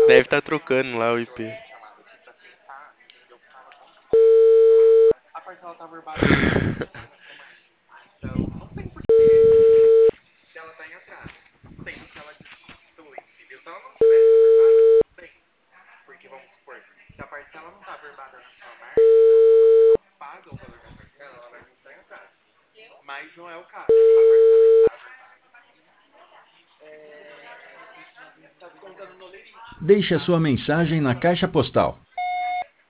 Deve estar trocando lá o IP. Deixe a sua mensagem na caixa postal